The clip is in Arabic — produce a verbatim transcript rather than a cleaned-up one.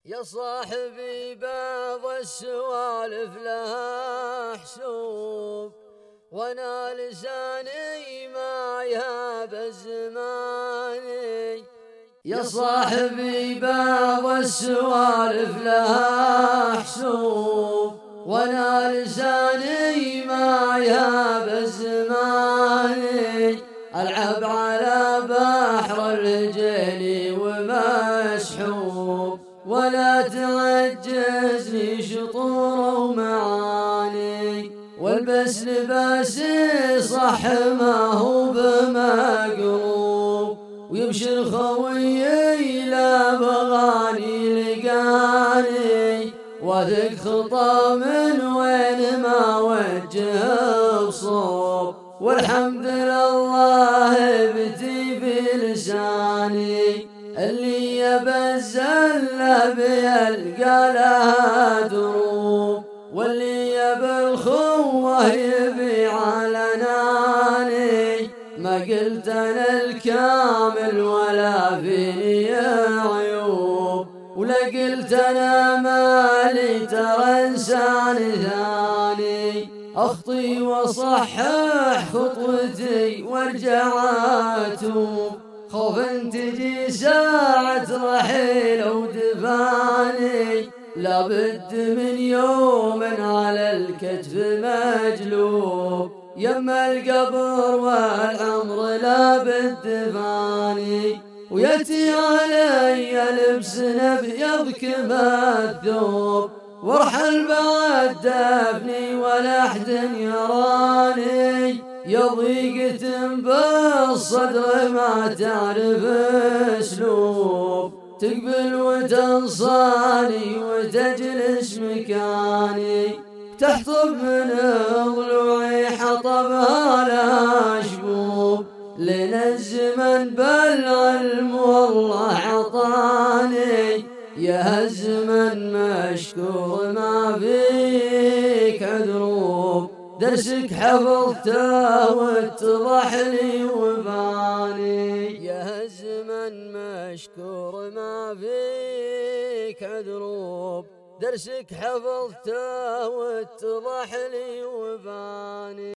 يا صاحبي بعض السوالف لها حسوب، وانا لساني ما يهاب الزماني. يا صاحبي بعض السوالف لها حسوب، وانا لساني ما يهاب الزماني. العب على بحر الرجال ومسحوب، ولا تعجزني شطور ومعاني. والبس لباسي صح ما هو بمقلوب، ويبشر خويي لا بغاني لقاني. واثق خطى من وين ما وجه بصوب، والحمد لله بتي في لساني. اللي يبى الزلة بيلقى لها دروب، واللي يبى الخوة يبي على ناني. ما قلت أنا الكامل ولا فيني عيوب، ولا قلت أنا مالي ترى إنسان ثاني. أخطي وصحح خطوتي وارجع أتوب، خوف ان تجي ساعة رحيل ودفاني. لابد من يوم على الكتف مجلوب، يما القبر والعمر لابد فاني. ويأتي علي لبس ابيض كما الثوب، وارحل بعد دفني ولا احد يراني. يا ضيقة بالصدر ما تعرف اسلوب، تقبل وتنصاني وتجلس مكاني. تحطب من ضلوعي حطبها لا شبوب، لنا الزمن بالعلم والله عطاني. يا الزمن مشكور ما فيك عذروب، درسك حفظته واتضح لي وباني. يا الزمن مشكور ما فيك عذروب، درسك حفظته واتضح لي وباني.